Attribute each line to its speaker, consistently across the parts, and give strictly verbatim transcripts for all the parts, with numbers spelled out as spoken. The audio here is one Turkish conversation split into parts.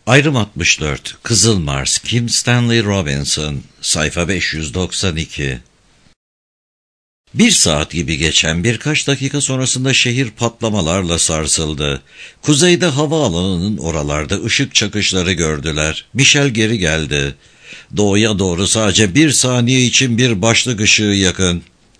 Speaker 1: Ayrım altmış dört. Kızıl Mars. Kim Stanley Robinson. Sayfa beş yüz doksan iki. Bir saat gibi geçen birkaç dakika sonrasında şehir patlamalarla sarsıldı. Kuzeyde havaalanının oralarda ışık çakışları gördüler. Michel geri geldi. Doğuya doğru sadece bir saniye için bir başlık ışığı yakın.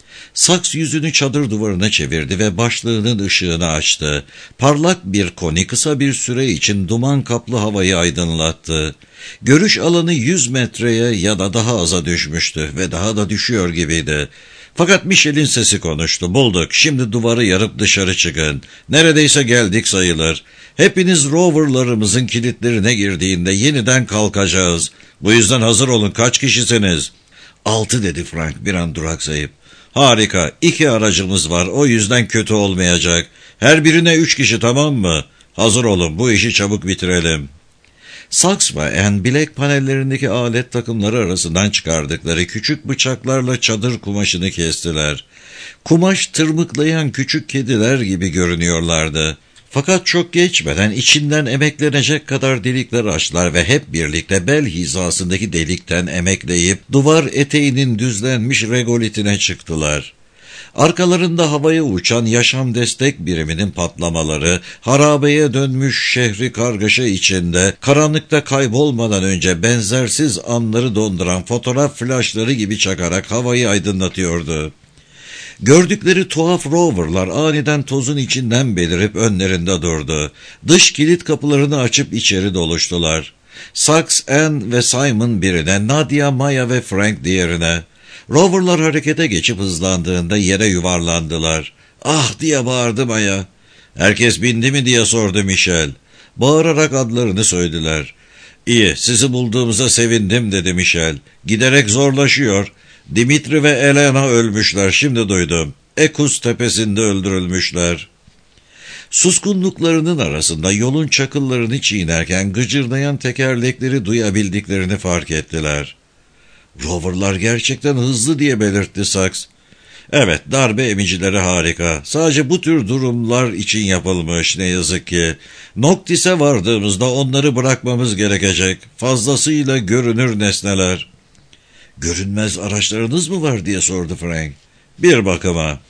Speaker 1: Saks yüzünü çadır duvarına çevirdi ve başlığının ışığını açtı. Parlak bir koni kısa bir süre için duman kaplı havayı aydınlattı. Görüş alanı yüz metreye ya da daha aza düşmüştü ve daha da düşüyor gibiydi. Fakat Michel'in sesi konuştu. Bulduk. Şimdi duvarı yarıp dışarı çıkın. Neredeyse geldik sayılır. Hepiniz roverlarımızın kilitlerine girdiğinde yeniden kalkacağız. Bu yüzden hazır olun. Kaç kişisiniz? Altı dedi Frank bir an duraksayıp. Harika. İki aracımız var. O yüzden kötü olmayacak. Her birine üç kişi, tamam mı? Hazır olun. Bu işi çabuk bitirelim. Saks ve Anne bilek panellerindeki alet takımları arasından çıkardıkları küçük bıçaklarla çadır kumaşını kestiler. Kumaş tırmıklayan küçük kediler gibi görünüyorlardı. Fakat çok geçmeden içinden emeklenecek kadar delikler açtılar ve hep birlikte bel hizasındaki delikten emekleyip duvar eteğinin düzlenmiş regolitine çıktılar. Arkalarında havaya uçan yaşam destek biriminin patlamaları, harabeye dönmüş şehri kargaşa içinde, karanlıkta kaybolmadan önce benzersiz anları donduran fotoğraf flaşları gibi çakarak havayı aydınlatıyordu. Gördükleri tuhaf roverlar aniden tozun içinden belirip önlerinde durdu. Dış kilit kapılarını açıp içeri doluştular. Saks, Anne ve Simon birine, Nadia, Maya ve Frank diğerine. Roverlar harekete geçip hızlandığında yere yuvarlandılar. "Ah!" diye bağırdı Maya. "Herkes bindi mi?" diye sordu Michel. Bağırarak adlarını söylediler. "İyi, sizi bulduğumuza sevindim," dedi Michel. "Giderek zorlaşıyor. Dimitri ve Elena ölmüşler, şimdi duydum. Ekus tepesinde öldürülmüşler." Suskunluklarının arasında yolun çakıllarını çiğnerken gıcırdayan tekerlekleri duyabildiklerini fark ettiler. "Roverlar gerçekten hızlı," diye belirtti Saks. "Evet, darbe emicileri harika. Sadece bu tür durumlar için yapılmış ne yazık ki. Noctis'e vardığımızda onları bırakmamız gerekecek. Fazlasıyla görünür nesneler." "Görünmez araçlarınız mı var?" diye sordu Frank. "Bir bakıma."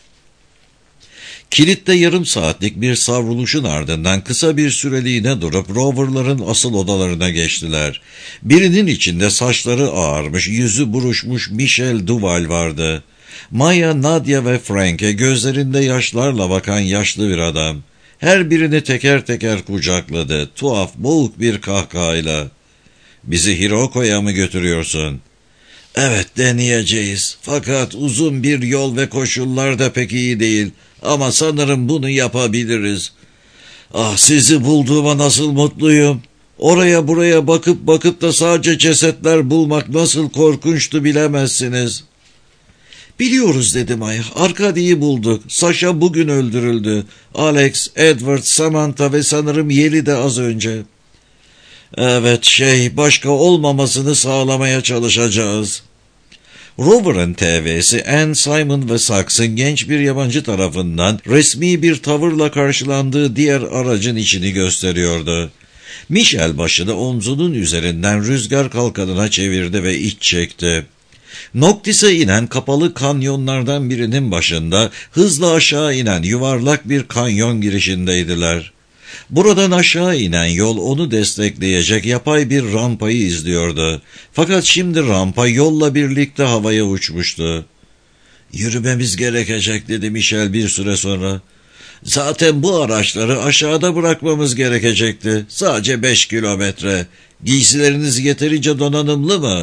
Speaker 1: Kilitte yarım saatlik bir savruluşun ardından kısa bir süreliğine durup roverların asıl odalarına geçtiler. Birinin içinde saçları ağarmış, yüzü buruşmuş Michel Duval vardı. Maya, Nadia ve Frank'e gözlerinde yaşlarla bakan yaşlı bir adam. Her birini teker teker kucakladı, tuhaf, boğuk bir kahkahayla. "Bizi Hiroko'ya mı götürüyorsun?" "Evet, deneyeceğiz. Fakat uzun bir yol ve koşullar da pek iyi değil. Ama sanırım bunu yapabiliriz. Ah, sizi bulduğuma nasıl mutluyum. Oraya buraya bakıp bakıp da sadece cesetler bulmak nasıl korkunçtu bilemezsiniz." "Biliyoruz," dedi Maya. "Arkadi'yi bulduk. Sasha bugün öldürüldü. Alex, Edward, Samantha ve sanırım Yeli de az önce." "Evet, şey, başka olmamasını sağlamaya çalışacağız." Rover'ın T V'si Anne, Simon ve Saks'ın genç bir yabancı tarafından resmi bir tavırla karşılandığı diğer aracın içini gösteriyordu. Michel başını omzunun üzerinden rüzgar kalkanına çevirdi ve iç çekti. Noctis'e inen kapalı kanyonlardan birinin başında hızla aşağı inen yuvarlak bir kanyon girişindeydiler. Buradan aşağı inen yol onu destekleyecek yapay bir rampayı izliyordu. Fakat şimdi rampa yolla birlikte havaya uçmuştu. "Yürümemiz gerekecek," dedi Michel bir süre sonra. "Zaten bu araçları aşağıda bırakmamız gerekecekti. Sadece beş kilometre. Giysileriniz yeterince donanımlı mı?"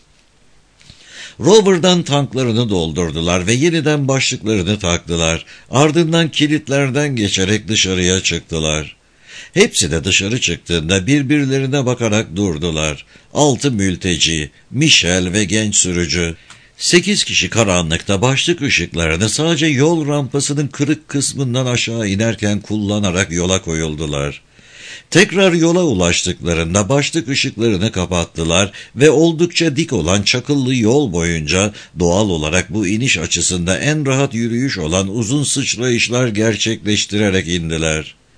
Speaker 1: Rover'dan tanklarını doldurdular ve yeniden başlıklarını taktılar. Ardından kilitlerden geçerek dışarıya çıktılar. Hepsi de dışarı çıktığında birbirlerine bakarak durdular. Altı mülteci, Michel ve genç sürücü. Sekiz kişi karanlıkta başlık ışıklarını sadece yol rampasının kırık kısmından aşağı inerken kullanarak yola koyuldular. Tekrar yola ulaştıklarında başlık ışıklarını kapattılar ve oldukça dik olan çakıllı yol boyunca doğal olarak bu iniş açısında en rahat yürüyüş olan uzun sıçrayışlar gerçekleştirerek indiler.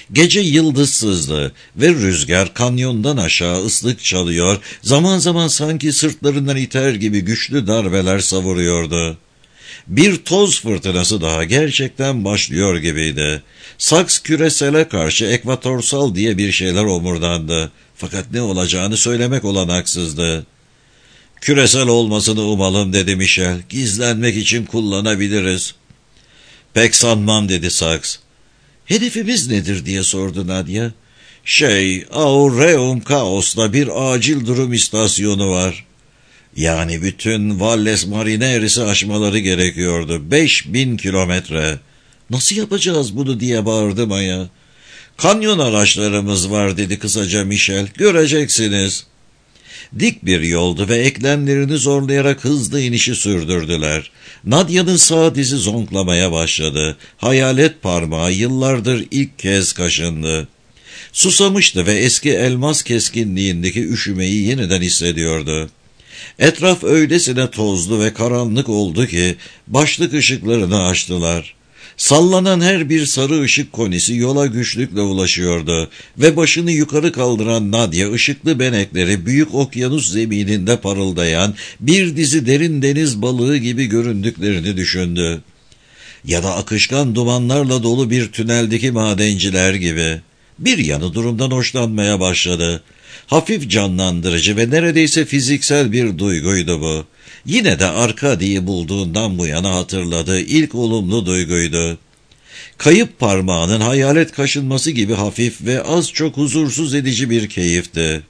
Speaker 1: Gece yıldızsızdı ve rüzgar kanyondan aşağı ıslık çalıyor, zaman zaman sanki sırtlarından iter gibi güçlü darbeler savuruyordu. Bir toz fırtınası daha gerçekten başlıyor gibiydi. Saks küresele karşı ekvatorsal diye bir şeyler omurdandı. Fakat ne olacağını söylemek olanaksızdı. Küresel olmasını umalım dedi Michel. Gizlenmek için kullanabiliriz. Pek sanmam dedi Saks. Hedefimiz nedir diye sordu Nadia. Şey, Aureum Chaos'ta bir acil durum istasyonu var. Yani bütün Valles Marineris'i aşmaları gerekiyordu. Beş bin kilometre. Nasıl yapacağız bunu diye bağırdı Maya. Kanyon araçlarımız var dedi kısaca Michel. Göreceksiniz. Dik bir yoldu ve eklemlerini zorlayarak hızlı inişi sürdürdüler. Nadia'nın sağ dizi zonklamaya başladı. Hayalet parmağı yıllardır ilk kez kaşındı. Susamıştı ve eski elmas keskinliğindeki üşümeyi yeniden hissediyordu. Etraf öylesine tozlu ve karanlık oldu ki başlık ışıklarını açtılar. Sallanan her bir sarı ışık konisi yola güçlükle ulaşıyordu ve başını yukarı kaldıran Nadia ışıklı benekleri büyük okyanus zemininde parıldayan bir dizi derin deniz balığı gibi göründüklerini düşündü. Ya da akışkan dumanlarla dolu bir tüneldeki madenciler gibi. Bir yanı durumdan hoşlanmaya başladı. Hafif canlandırıcı ve neredeyse fiziksel bir duyguydu bu. Yine de Arkadi'yi bulduğundan bu yana hatırladığı ilk olumlu duyguydu. Kayıp parmağının hayalet kaşınması gibi hafif ve az çok huzursuz edici bir keyifti.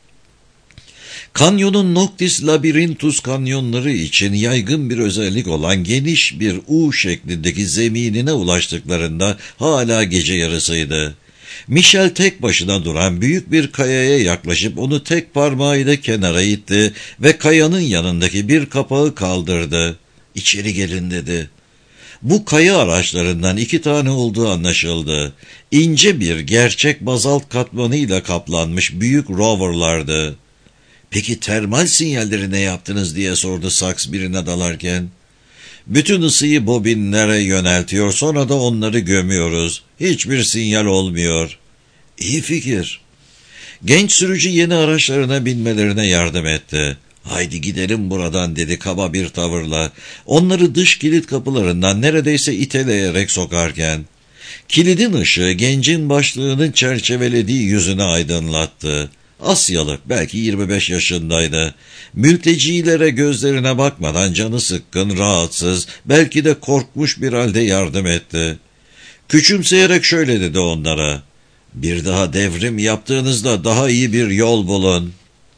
Speaker 1: Kanyonun Noctis Labyrinthus kanyonları için yaygın bir özellik olan geniş bir U şeklindeki zeminine ulaştıklarında hala gece yarısıydı. Michel tek başına duran büyük bir kayaya yaklaşıp onu tek parmağıyla kenara itti ve kayanın yanındaki bir kapağı kaldırdı. İçeri gelin dedi. Bu kaya araçlarından iki tane olduğu anlaşıldı. İnce bir gerçek bazalt katmanıyla kaplanmış büyük roverlardı. Peki termal sinyalleri ne yaptınız diye sordu Saks birine dalarken. Bütün ısıyı bobinlere yöneltiyor, sonra da onları gömüyoruz. Hiçbir sinyal olmuyor. İyi fikir. Genç sürücü yeni araçlarına binmelerine yardım etti. Haydi gidelim buradan dedi kaba bir tavırla. Onları dış kilit kapılarından neredeyse iteleyerek sokarken. Kilidin ışığı gencin başlığının çerçevelediği yüzünü aydınlattı. Asyalı, belki yirmi beş yaşındaydı. Mültecilere gözlerine bakmadan canı sıkkın, rahatsız, belki de korkmuş bir halde yardım etti. Küçümseyerek şöyle dedi onlara. Bir daha devrim yaptığınızda daha iyi bir yol bulun.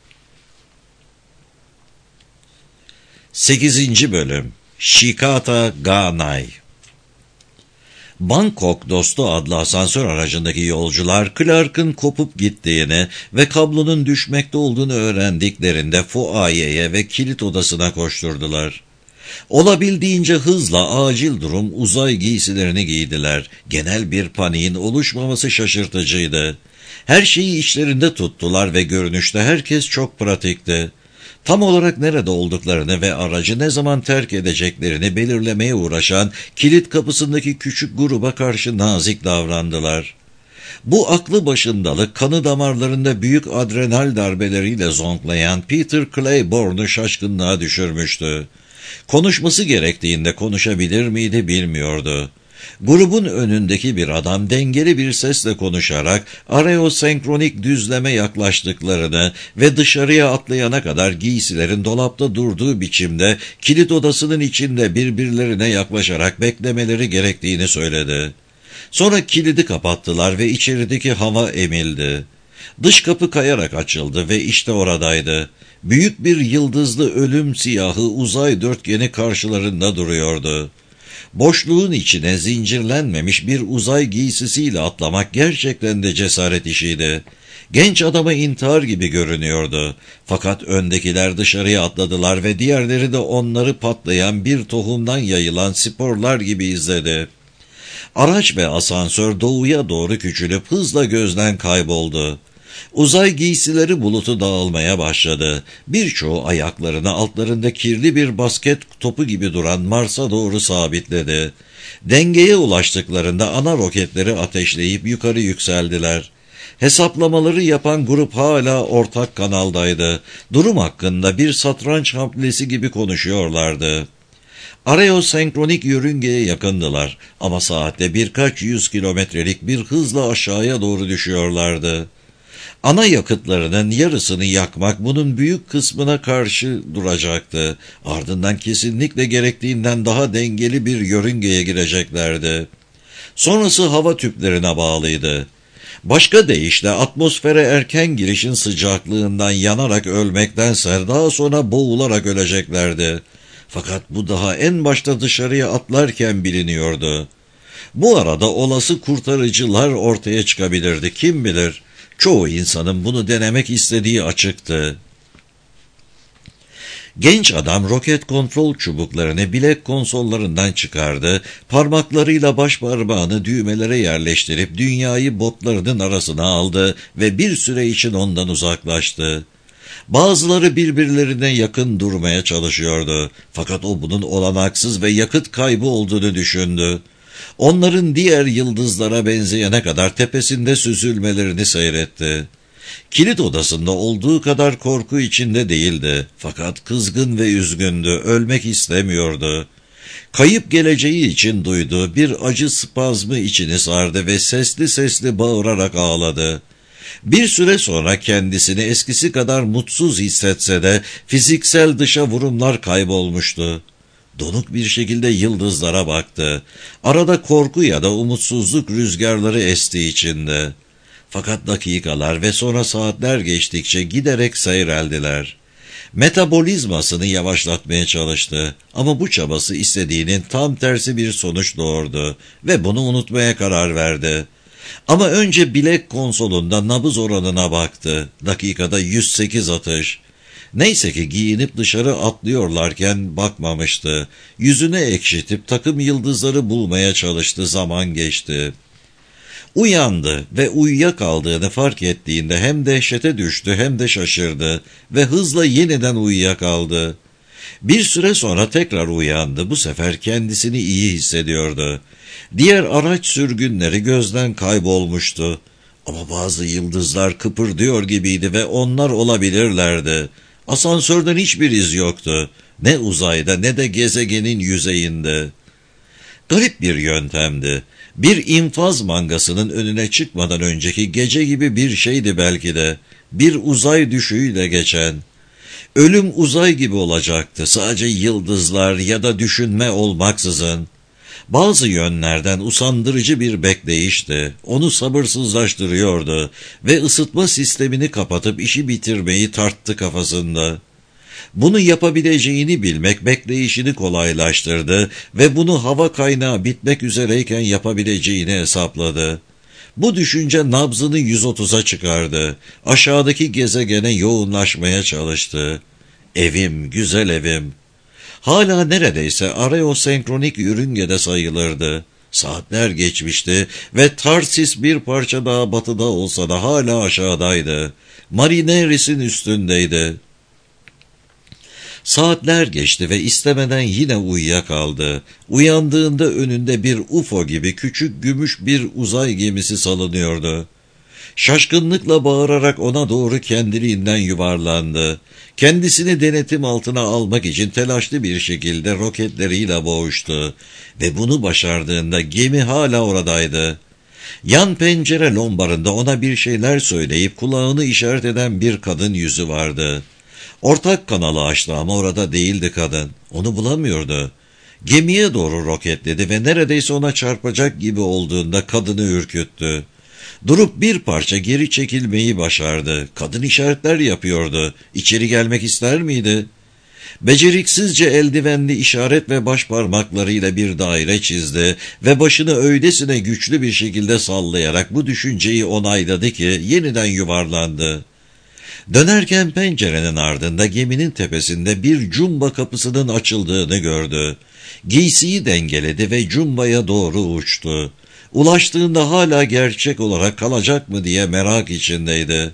Speaker 1: sekizinci Bölüm Shikata Ganai. Bangkok Dostu adlı asansör aracındaki yolcular Clark'ın kopup gittiğini ve kablonun düşmekte olduğunu öğrendiklerinde fuayeye ve kilit odasına koşturdular. Olabildiğince hızla acil durum uzay giysilerini giydiler. Genel bir paniğin oluşmaması şaşırtıcıydı. Her şeyi içlerinde tuttular ve görünüşte herkes çok pratikti. Tam olarak nerede olduklarını ve aracı ne zaman terk edeceklerini belirlemeye uğraşan kilit kapısındaki küçük gruba karşı nazik davrandılar. Bu aklı başındalık kanı damarlarında büyük adrenal darbeleriyle zonklayan Peter Claiborne'u şaşkınlığa düşürmüştü. Konuşması gerektiğinde konuşabilir miydi bilmiyordu. Grubun önündeki bir adam dengeli bir sesle konuşarak areosenkronik düzleme yaklaştıklarını ve dışarıya atlayana kadar giysilerin dolapta durduğu biçimde kilit odasının içinde birbirlerine yaklaşarak beklemeleri gerektiğini söyledi. Sonra kilidi kapattılar ve içerideki hava emildi. Dış kapı kayarak açıldı ve işte oradaydı. Büyük bir yıldızlı ölüm siyahı uzay dörtgeni karşılarında duruyordu. Boşluğun içine zincirlenmemiş bir uzay giysisiyle atlamak gerçekten de cesaret işiydi. Genç adama intihar gibi görünüyordu. Fakat öndekiler dışarıya atladılar ve diğerleri de onları patlayan bir tohumdan yayılan sporlar gibi izledi. Araç ve asansör doğuya doğru küçülüp hızla gözden kayboldu. Uzay giysileri bulutu dağılmaya başladı. Birçoğu ayaklarını altlarında kirli bir basket topu gibi duran Mars'a doğru sabitledi. Dengeye ulaştıklarında ana roketleri ateşleyip yukarı yükseldiler. Hesaplamaları yapan grup hala ortak kanaldaydı. Durum hakkında bir satranç hamlesi gibi konuşuyorlardı. Areosenkronik yörüngeye yakındılar ama saatte birkaç yüz kilometrelik bir hızla aşağıya doğru düşüyorlardı. Ana yakıtlarının yarısını yakmak bunun büyük kısmına karşı duracaktı. Ardından kesinlikle gerektiğinden daha dengeli bir yörüngeye gireceklerdi. Sonrası hava tüplerine bağlıydı. Başka deyişle atmosfere erken girişin sıcaklığından yanarak ölmektense daha sonra boğularak öleceklerdi. Fakat bu daha en başta dışarıya atlarken biliniyordu. Bu arada olası kurtarıcılar ortaya çıkabilirdi, kim bilir. Çoğu insanın bunu denemek istediği açıktı. Genç adam roket kontrol çubuklarını bilek konsollarından çıkardı, parmaklarıyla baş parmağını düğmelere yerleştirip dünyayı botlarının arasına aldı ve bir süre için ondan uzaklaştı. Bazıları birbirlerine yakın durmaya çalışıyordu. Fakat o bunun olanaksız ve yakıt kaybı olduğunu düşündü. Onların diğer yıldızlara benzeyene kadar tepesinde süzülmelerini seyretti. Kilit odasında olduğu kadar korku içinde değildi. Fakat kızgın ve üzgündü, ölmek istemiyordu. Kayıp geleceği için duyduğu bir acı spazmı içini sardı ve sesli sesli bağırarak ağladı. Bir süre sonra kendisini eskisi kadar mutsuz hissetse de fiziksel dışa vurumlar kaybolmuştu. Donuk bir şekilde yıldızlara baktı. Arada korku ya da umutsuzluk rüzgarları esti içinde. Fakat dakikalar ve sonra saatler geçtikçe giderek seyreldiler. Metabolizmasını yavaşlatmaya çalıştı ama bu çabası istediğinin tam tersi bir sonuç doğurdu ve bunu unutmaya karar verdi. Ama önce bilek konsolunda nabız oranına baktı. Dakikada yüz sekiz atış. Neyse ki giyinip dışarı atlıyorlarken bakmamıştı. Yüzüne ekşitip takım yıldızları bulmaya çalıştı, zaman geçti. Uyandı ve uyuyakaldığını fark ettiğinde hem dehşete düştü hem de şaşırdı ve hızla yeniden uyuyakaldı. Bir süre sonra tekrar uyandı. Bu sefer kendisini iyi hissediyordu. Diğer araç sürgünleri gözden kaybolmuştu. Ama bazı yıldızlar kıpırdıyor gibiydi ve onlar olabilirlerdi. Asansörden hiçbir iz yoktu. Ne uzayda ne de gezegenin yüzeyinde. Garip bir yöntemdi. Bir infaz mangasının önüne çıkmadan önceki gece gibi bir şeydi belki de. Bir uzay düşüğüyle geçen. Ölüm uzay gibi olacaktı, sadece yıldızlar ya da düşünme olmaksızın. Bazı yönlerden usandırıcı bir bekleyişti. Onu sabırsızlaştırıyordu ve ısıtma sistemini kapatıp işi bitirmeyi tarttı kafasında. Bunu yapabileceğini bilmek bekleyişini kolaylaştırdı ve bunu hava kaynağı bitmek üzereyken yapabileceğini hesapladı. Bu düşünce nabzını yüz otuza çıkardı. Aşağıdaki gezegene yoğunlaşmaya çalıştı. Evim, güzel evim. Hala neredeyse areosenkronik yörüngede sayılırdı. Saatler geçmişti ve Tarsis bir parça daha batıda olsa da hala aşağıdaydı. Marineris'in üstündeydi. Saatler geçti ve istemeden yine uyuyakaldı. Uyandığında önünde bir U F O gibi küçük gümüş bir uzay gemisi salınıyordu. Şaşkınlıkla bağırarak ona doğru kendiliğinden yuvarlandı. Kendisini denetim altına almak için telaşlı bir şekilde roketleriyle boğuştu. Ve bunu başardığında gemi hala oradaydı. Yan pencere lombarında ona bir şeyler söyleyip kulağını işaret eden bir kadın yüzü vardı. Ortak kanalı açtı ama orada değildi kadın. Onu bulamıyordu. Gemiye doğru roketledi ve neredeyse ona çarpacak gibi olduğunda kadını ürküttü. Durup bir parça geri çekilmeyi başardı. Kadın işaretler yapıyordu. İçeri gelmek ister miydi? Beceriksizce eldivenli işaret ve baş parmaklarıyla bir daire çizdi ve başını öylesine güçlü bir şekilde sallayarak bu düşünceyi onayladı ki yeniden yuvarlandı. Dönerken pencerenin ardında geminin tepesinde bir cumba kapısının açıldığını gördü. Giysiyi dengeledi ve cumbaya doğru uçtu. Ulaştığında hala gerçek olarak kalacak mı diye merak içindeydi.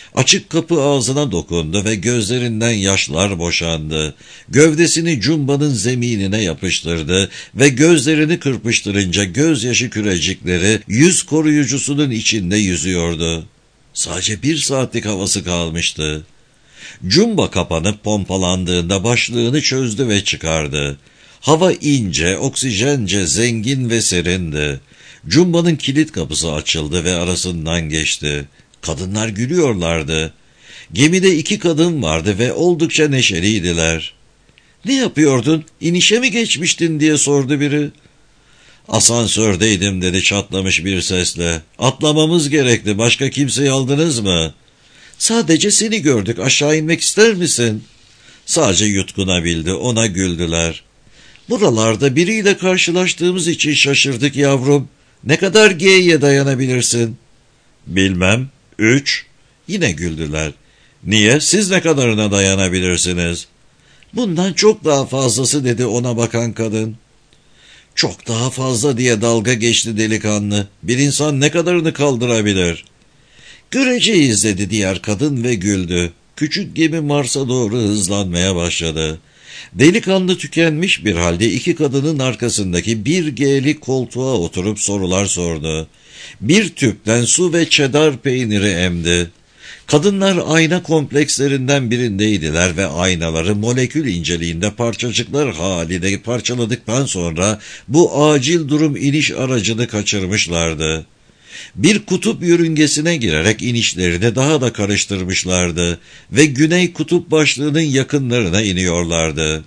Speaker 1: Açık kapı ağzına dokundu ve gözlerinden yaşlar boşandı. Gövdesini cumbanın zeminine yapıştırdı ve gözlerini kırpıştırınca gözyaşı kürecikleri yüz koruyucusunun içinde yüzüyordu. Sadece bir saatlik havası kalmıştı. Cumba kapanıp pompalandığında başlığını çözdü ve çıkardı. Hava ince, oksijence zengin ve serindi. Cumba'nın kilit kapısı açıldı ve arasından geçti. Kadınlar gülüyorlardı. Gemide iki kadın vardı ve oldukça neşeliydiler. "Ne yapıyordun, inişe mi geçmiştin?" diye sordu biri. "Asansördeydim," dedi çatlamış bir sesle. "Atlamamız gerekti, başka kimseyi aldınız mı?" "Sadece seni gördük, aşağı inmek ister misin?" Sadece yutkunabildi, ona güldüler. "Buralarda biriyle karşılaştığımız için şaşırdık yavrum. Ne kadar G'ye dayanabilirsin?" "Bilmem, üç." Yine güldüler. "Niye, siz ne kadarına dayanabilirsiniz?" "Bundan çok daha fazlası," dedi ona bakan kadın. "Çok daha fazla," diye dalga geçti delikanlı. "Bir insan ne kadarını kaldırabilir?" "Göreceğiz," dedi diğer kadın ve güldü. Küçük gemi Mars'a doğru hızlanmaya başladı. Delikanlı tükenmiş bir halde iki kadının arkasındaki bir G'lik koltuğa oturup sorular sordu. Bir tüpten su ve çedar peyniri emdi. Kadınlar ayna komplekslerinden birindeydiler ve aynaları molekül inceliğinde parçacıklar halinde parçaladıktan sonra bu acil durum iniş aracını kaçırmışlardı. Bir kutup yörüngesine girerek inişlerini daha da karıştırmışlardı ve Güney Kutup başlığının yakınlarına iniyorlardı.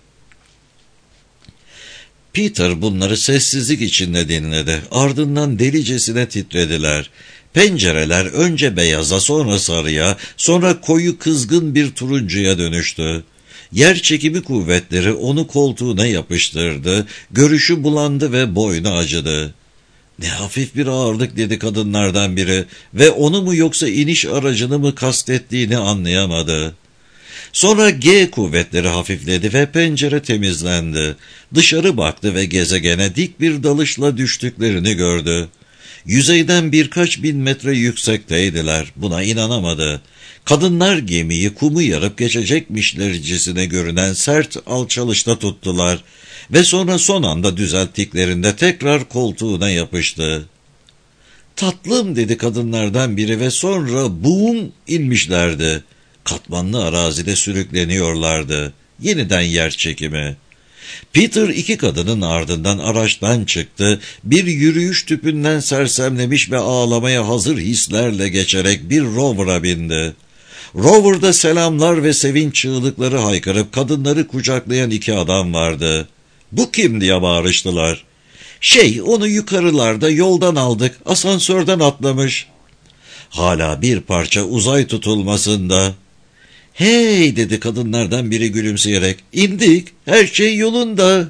Speaker 1: Peter bunları sessizlik içinde dinledi. Ardından delicesine titrediler. Pencereler önce beyaza, sonra sarıya, sonra koyu kızgın bir turuncuya dönüştü. Yer çekimi kuvvetleri onu koltuğuna yapıştırdı, görüşü bulandı ve boynu acıdı. "Ne hafif bir ağırlık," dedi kadınlardan biri ve onu mu yoksa iniş aracını mı kastettiğini anlayamadı. Sonra G kuvvetleri hafifledi ve pencere temizlendi. Dışarı baktı ve gezegene dik bir dalışla düştüklerini gördü. Yüzeyden birkaç bin metre yüksekteydiler. Buna inanamadı. Kadınlar gemiyi kumu yarıp geçecekmişlercesine görünen sert alçalışta tuttular ve sonra son anda düzelttiklerinde tekrar koltuğuna yapıştı. "Tatlım," dedi kadınlardan biri ve sonra boom inmişlerdi. Katmanlı arazide sürükleniyorlardı. Yeniden yer çekimi. Peter iki kadının ardından araçtan çıktı, bir yürüyüş tüpünden sersemlemiş ve ağlamaya hazır hislerle geçerek bir rover'a bindi. Rover'da selamlar ve sevinç çığlıkları haykırıp kadınları kucaklayan iki adam vardı. "Bu kim?" diye bağırıştılar. "Şey, onu yukarılarda yoldan aldık, asansörden atlamış." Hala bir parça uzay tutulmasında. "Hey," dedi kadınlardan biri gülümseyerek, "indik, her şey yolunda."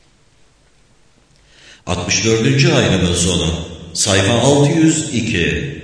Speaker 1: altmış dördüncü ayrımın sonu. Sayfa altı yüz iki.